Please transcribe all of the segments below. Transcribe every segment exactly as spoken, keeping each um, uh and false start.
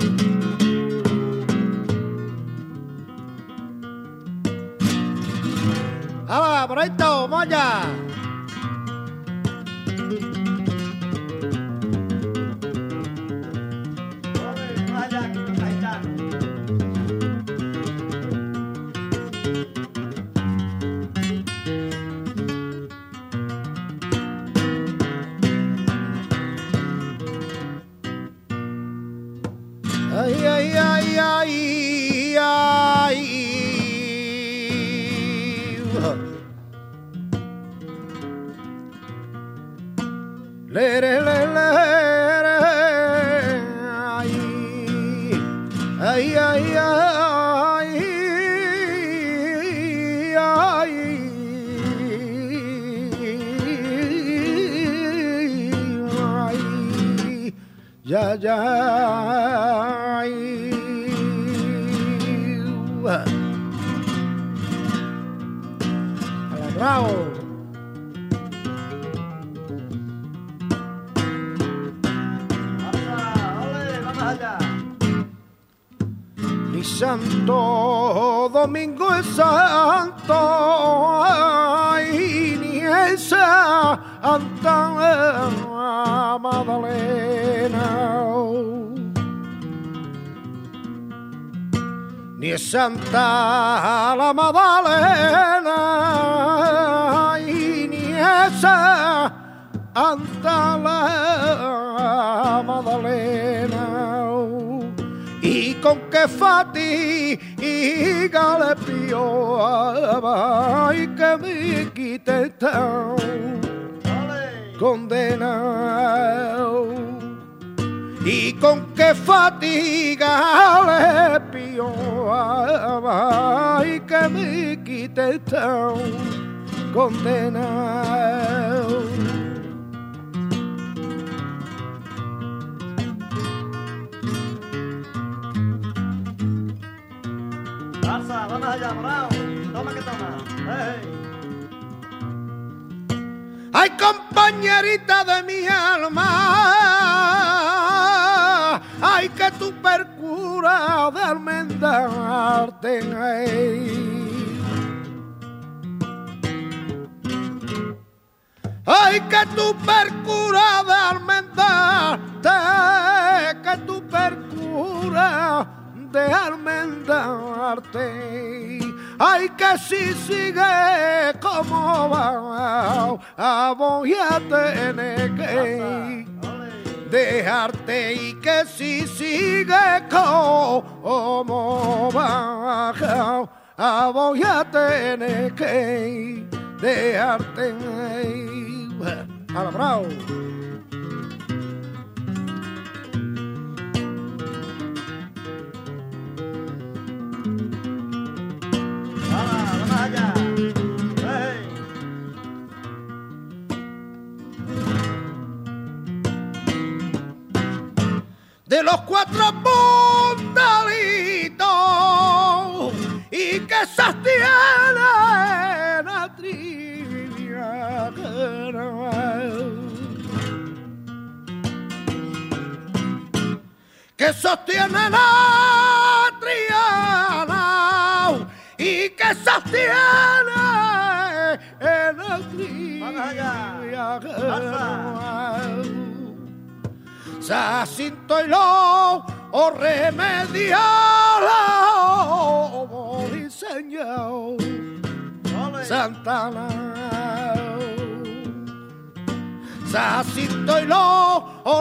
Ah, por ahí está, vamos allá. Ay, ay, ay, ay, ay. Le, le, le, le, ay, ay, ay, ay, ay, ay, ya, ya. Bravo. Mi Santo Domingo es santo, ay, ni esa Santa Magdalena, ni es Santa la Magdalena, y ni esa Santa la Magdalena. Y con qué fatiga le pidió ay, que me quite tan condenado. Y con qué fatiga le pidió ay, que me quite tan condenado. Pasa, vamos allá, bravo. Toma que toma. Hey. Ay, compañerita de mi alma, ay, que tu percura de almendarte, ay. Ay, que tu percura de almendarte, que tu percura de almendarte, ay, que si sigue como va, ah, voy a tener que dejarte, y que si sigue como va, ah, voy a tener que dejarte. A la bravo. De los cuatro puntalitos y que sostiene la trivia, que sostiene la triana y que sostiene la trivia. Jacinto y lo o remediado diseñado Santana. Jacinto y lo o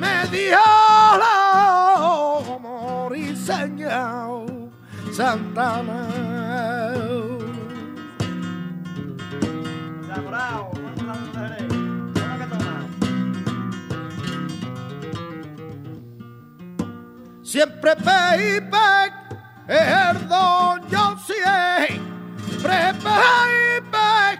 remediado diseñado Santana. Bravo. Siempre Pepe, perdón, yo siempre Pepe,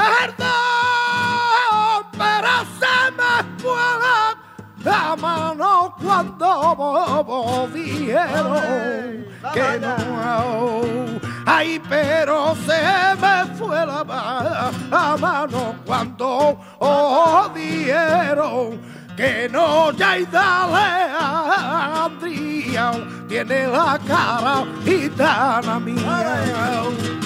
perdón, pero se me fue la mano cuando bobo dijeron que no. Ay, pero se me fue la mano cuando dijeron que no, ya y dale, Andri, mía, tiene la cara gitana mía.